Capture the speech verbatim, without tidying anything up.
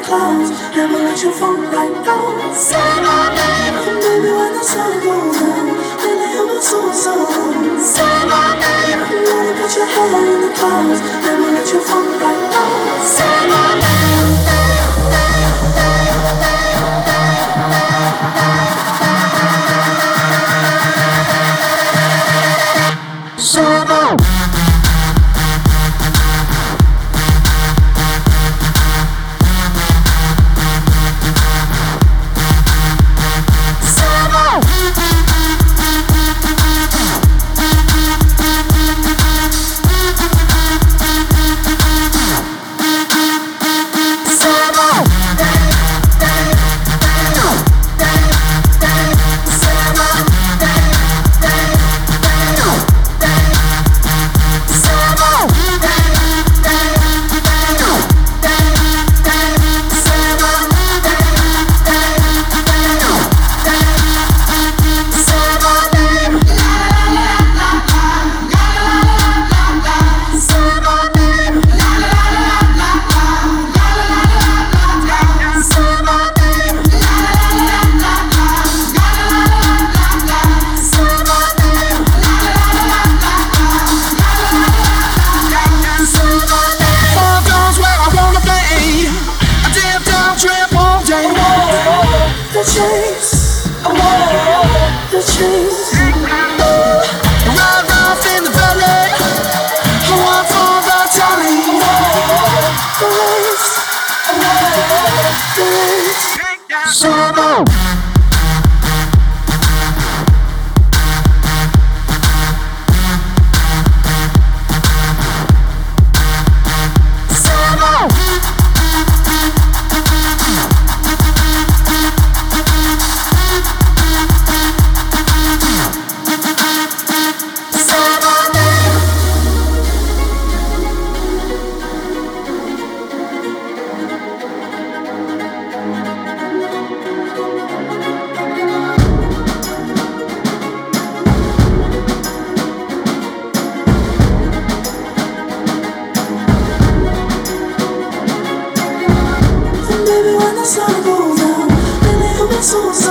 clouds. Never let your phone right now. Say my name. And baby, when the sun goes down, lately I've been so so. Say my name. You wanna put your head in the clouds. Never let your phone right now. Say my name. Summer. The chase, oh, the chase. Ride rough in the valley, one for the tally. The race, the race. Summer. Baby, when the sun goes down, lately I've been so